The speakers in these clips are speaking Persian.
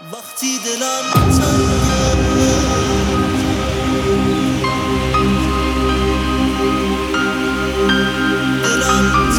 وقتی دلم تنگه دلم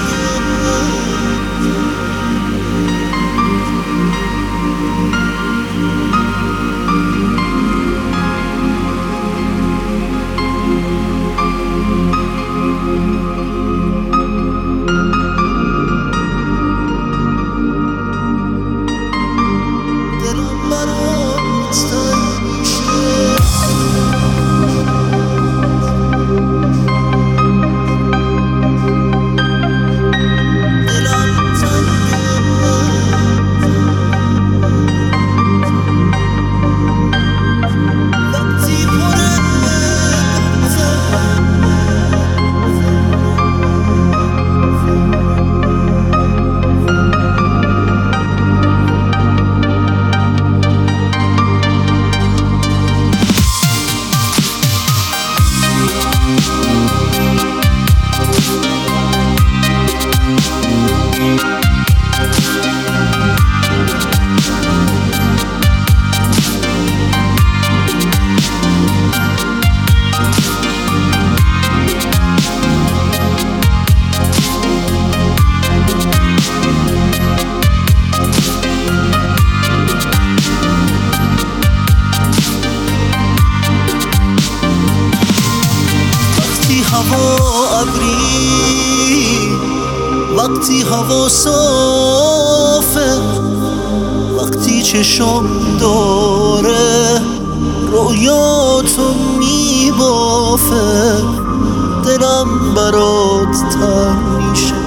هوا ابری، وقتی هوا صافه، وقتی چشم داره رویاتو میبافه، دلم برات تنگ میشه.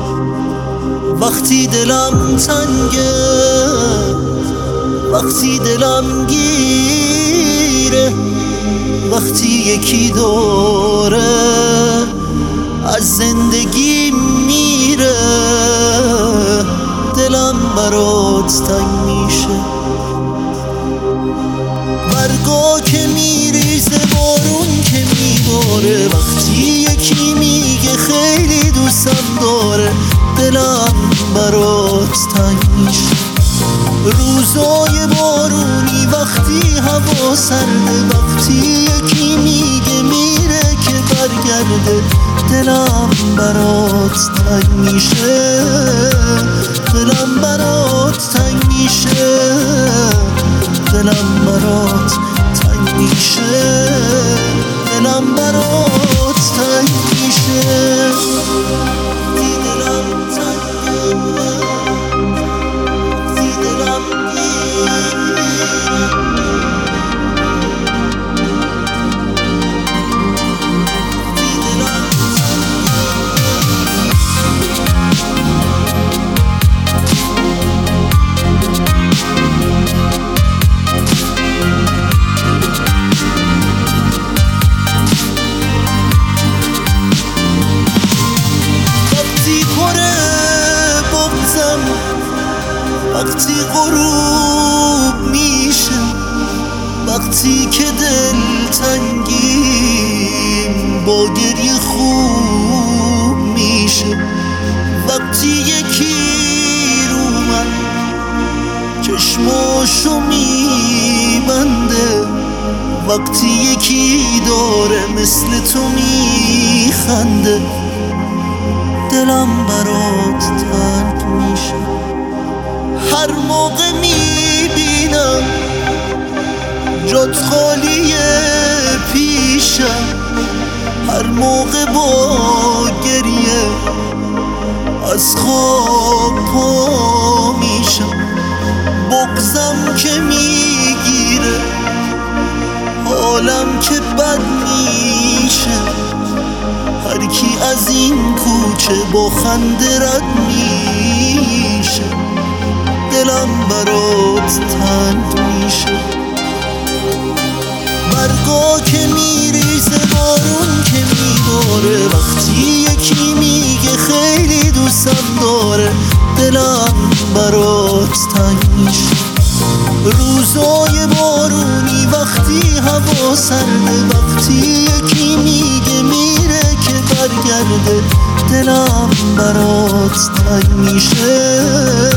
وقتی دلم تنگه، وقتی دلم گیره، وقتی یکی داره از زندگی میره، دلم برات تنگ میشه. برگا که میریزه، بارون که میباره، وقتی یکی میگه خیلی دوستم داره، دلم برات تنگ میشه. روزای بارونی وقتی هوا سرده، وقتی یکی میگه میره که برگرده، دلم برات تنگ میشه، دلم برات تنگ میشه، دلم برات تنگ میشه، دلم برات تنگ میشه. دلم تنگه، وقتی غروب میشه، وقتی که دل تنگیم با گریه خوب میشه، وقتی یکی رو من چشماشو میبنده، وقتی یکی داره مثل تو میخنده، دلم برات تنگ میشه. هر موقع میبینم جات خالیه پیشم، هر موقع با گریه از خواب پا میشم، بغضم که میگیره، حالم که بد میشه، هر کی از این کوچه با خنده رد میشه، دلم برات تنگ میشه. برگا که میریزه، بارون که میباره، وقتی یکی میگه خیلی دوستم داره، دلم برات تنگ میشه. روزای بارونی وقتی هوا سرده، وقتی یکی میگه میره که برگرده، دلم برات تنگ میشه.